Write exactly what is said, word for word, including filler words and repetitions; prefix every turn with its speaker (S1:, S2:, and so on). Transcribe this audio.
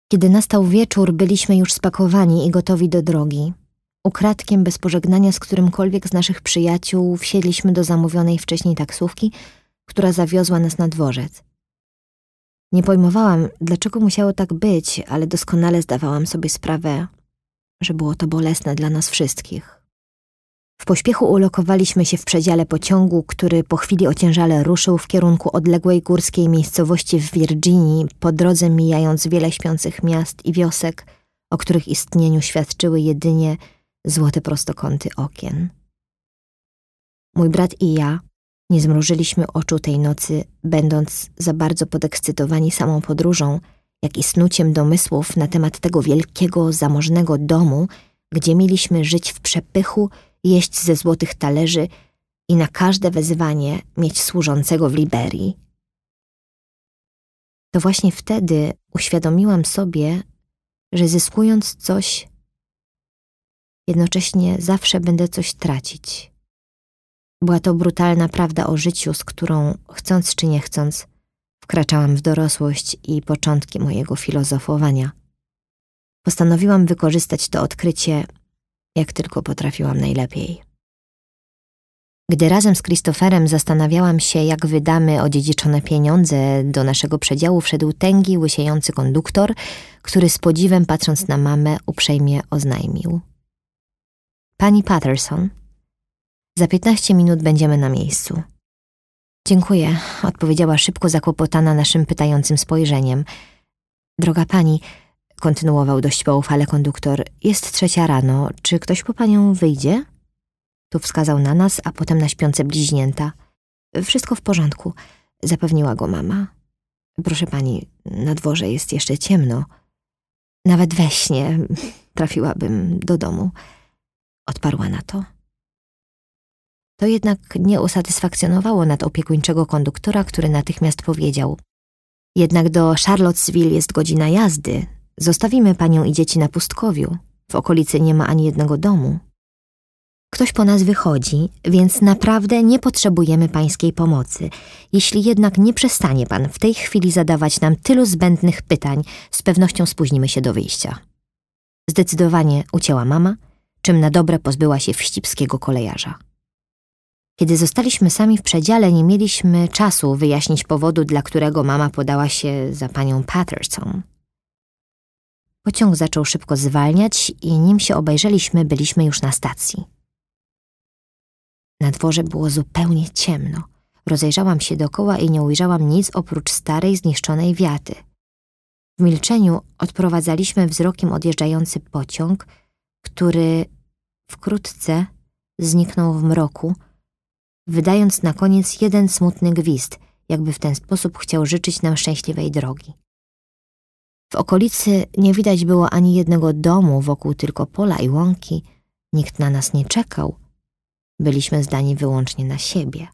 S1: Kiedy nastał wieczór, byliśmy już spakowani i gotowi do drogi. Ukradkiem, bez pożegnania z którymkolwiek z naszych przyjaciół, wsiedliśmy do zamówionej wcześniej taksówki, która zawiozła nas na dworzec. Nie pojmowałam, dlaczego musiało tak być, ale doskonale zdawałam sobie sprawę, że było to bolesne dla nas wszystkich. W pośpiechu ulokowaliśmy się w przedziale pociągu, który po chwili ociężale ruszył w kierunku odległej górskiej miejscowości w Virginii, po drodze mijając wiele śpiących miast i wiosek, o których istnieniu świadczyły jedynie złote prostokąty okien. Mój brat i ja nie zmrużyliśmy oczu tej nocy, będąc za bardzo podekscytowani samą podróżą, jak i snuciem domysłów na temat tego wielkiego, zamożnego domu, gdzie mieliśmy żyć w przepychu, jeść ze złotych talerzy i na każde wezwanie mieć służącego w Liberii. To właśnie wtedy uświadomiłam sobie, że zyskując coś, jednocześnie zawsze będę coś tracić. Była to brutalna prawda o życiu, z którą, chcąc czy nie chcąc, wkraczałam w dorosłość i początki mojego filozofowania. Postanowiłam wykorzystać to odkrycie, jak tylko potrafiłam najlepiej. Gdy razem z Christopherem zastanawiałam się, jak wydamy odziedziczone pieniądze, do naszego przedziału wszedł tęgi, łysiejący konduktor, który z podziwem, patrząc na mamę, uprzejmie oznajmił: Pani Patterson, za piętnaście minut będziemy na miejscu. Dziękuję, odpowiedziała szybko, zakłopotana naszym pytającym spojrzeniem. Droga pani, kontynuował dość poufale konduktor, jest trzecia rano, czy ktoś po panią wyjdzie? Tu wskazał na nas, a potem na śpiące bliźnięta. Wszystko w porządku, zapewniła go mama. Proszę pani, na dworze jest jeszcze ciemno. Nawet we śnie trafiłabym do domu. Odparła na to. To jednak nie usatysfakcjonowało nadopiekuńczego konduktora, który natychmiast powiedział: jednak do Charlottesville jest godzina jazdy. Zostawimy panią i dzieci na pustkowiu. W okolicy nie ma ani jednego domu. Ktoś po nas wychodzi, więc naprawdę nie potrzebujemy pańskiej pomocy. Jeśli jednak nie przestanie pan w tej chwili zadawać nam tylu zbędnych pytań, z pewnością spóźnimy się do wyjścia. Zdecydowanie ucięła mama, czym na dobre pozbyła się wścibskiego kolejarza. Kiedy zostaliśmy sami w przedziale, nie mieliśmy czasu wyjaśnić powodu, dla którego mama podała się za panią Patterson. Pociąg zaczął szybko zwalniać i nim się obejrzeliśmy, byliśmy już na stacji. Na dworze było zupełnie ciemno. Rozejrzałam się dookoła i nie ujrzałam nic oprócz starej, zniszczonej wiaty. W milczeniu odprowadzaliśmy wzrokiem odjeżdżający pociąg, który wkrótce zniknął w mroku, wydając na koniec jeden smutny gwizd, jakby w ten sposób chciał życzyć nam szczęśliwej drogi. W okolicy nie widać było ani jednego domu, wokół tylko pola i łąki. Nikt na nas nie czekał. Byliśmy zdani wyłącznie na siebie.